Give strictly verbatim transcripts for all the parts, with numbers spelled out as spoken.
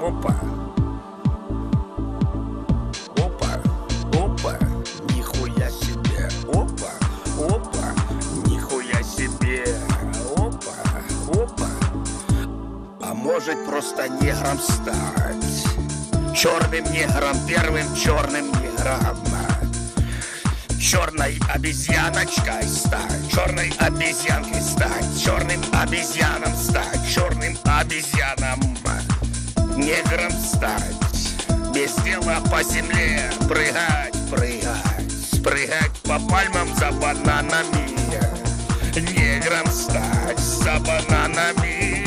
Опа. Опа. Опа. Нихуя себе. Опа. Опа. Нихуя себе. Опа. Опа. А может просто негром стать? Черным негром, первым черным негром. Черной обезьяночкой стать, черной обезьянкой стать, черным обезьяном стать, черным обезьяном, негром стать, без дела по земле прыгать, прыгать, прыгать по пальмам за бананами, негром стать за бананами,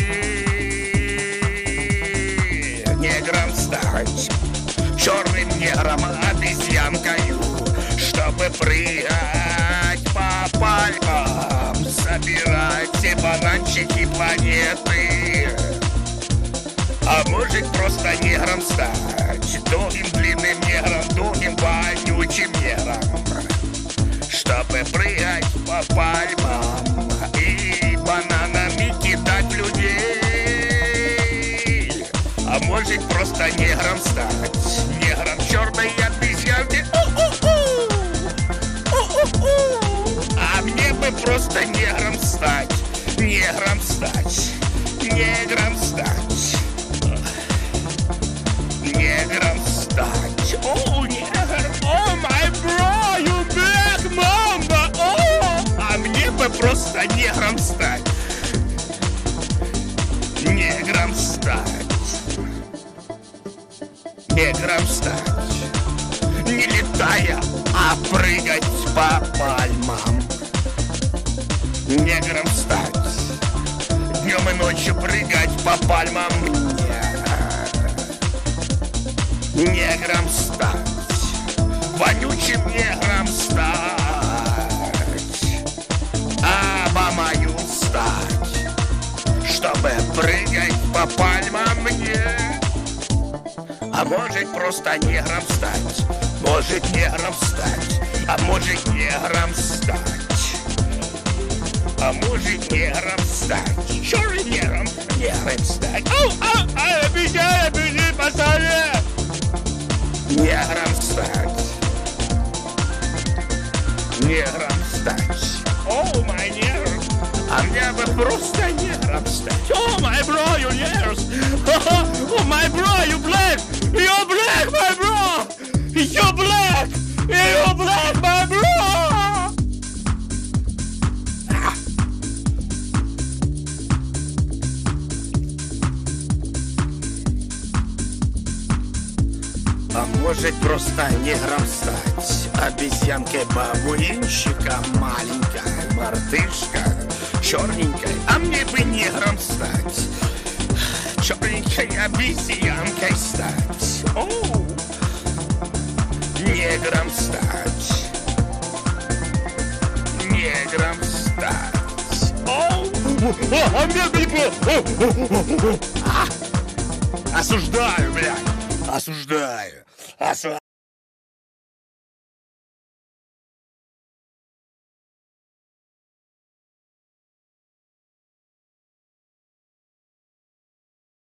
негром стать, черным негром, обезьянкою, чтобы прыгать по пальмам, собирать все бананчики планеты. А может просто негром стать, долгим длинным негром, долгим вонючим негром, чтобы прыгать по пальмам и бананами кидать людей. А может просто негром стать, негром черной обезьянки. А мне бы просто негром стать, негром стать, негром стать, негром стать. О, негр, о, my bro, you black mamba, о, а мне бы просто негром стать, негром стать, негром стать, не летая, а прыгать по пальмам, негром стать, днем и ночью прыгать по пальмам мне, негром стать, вонючим негром стать, Обамою стать, чтобы прыгать по пальмам мне. А может просто негром стать, может негром стать, а может негром стать, а может негром стать, черный негром, негром стать. Ау, ау, ау, бежи, бежи, пацаны! Негром стать, негром стать. О, мой негр, а мне бы просто негром стать. О, мой бро, you негрс. О, мой бро, you black. You black, my bro! You black! You black, my bro! А может просто негром стать, обезьянкой-бабуинщиком, маленькой мартышкой, черненькой, а мне бы негром стать, черненькой обезьянкой стать. Оу. Негром стать, негром стать. Оу. А мне бы... Осуждаю, блядь, осуждаю. Осуждаю.